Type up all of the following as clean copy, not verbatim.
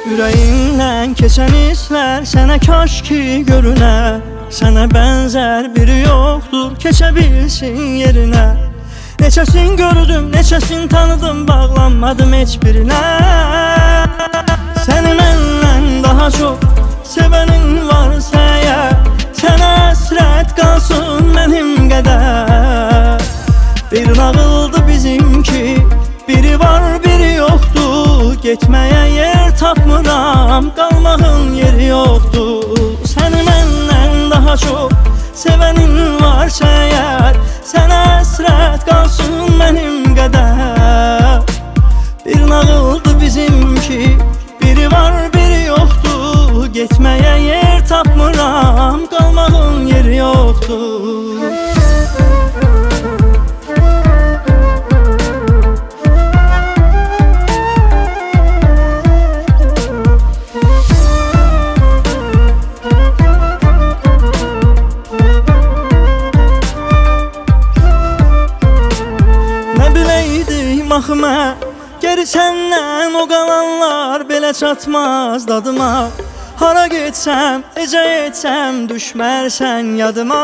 Ürəyindən keçən hisslər sənə kaş ki görünə. Sənə bənzər biri yoxdur, keçə bilsin yerinə. Neçəsini gördüm, neçəsini tanıdım, bağlanmadım heç birinə. Səni məndən daha çox sevənin varsa əgər, sənə həsrət qalsın mənim qədər. Bir nağıldı bizimki, biri var biri yoxdur. Getməyə yer tapmıram, qalmağın yeri yoxdur. Səni məndən daha çox sevənin varsa əgər, sənə həsrət qalsın mənim qədər. Bir nağıldı bizimki, biri var biri yoxdur. Getməyə yer tapmıram, qalmağın yeri yoxdur. Baxma, geri səndən o qalanlar belə çatmaz dadıma. Hara getsəm, necə etsəm, düşmərsən yadıma.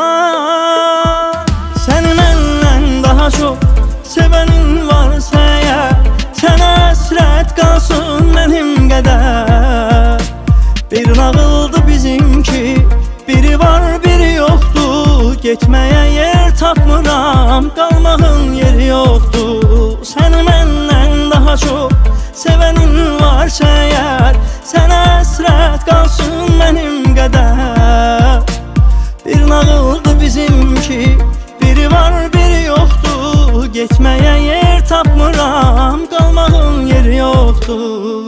Səni məndən daha çox sevənin varsa əgər, sənə həsrət qalsın mənim qədər. Bir nağıldı bizimki, biri var biri yoxdur. Getməyə yer tapmıram, qalmağın yeri yoxdur. Səni məndən daha çox sevənin varsa əgər, sənə həsrət qalsın mənim qədər. Bir nağıldı bizimki, biri var biri yoxdur. Getməyə yer tapmıram, qalmağın yeri yoxdur.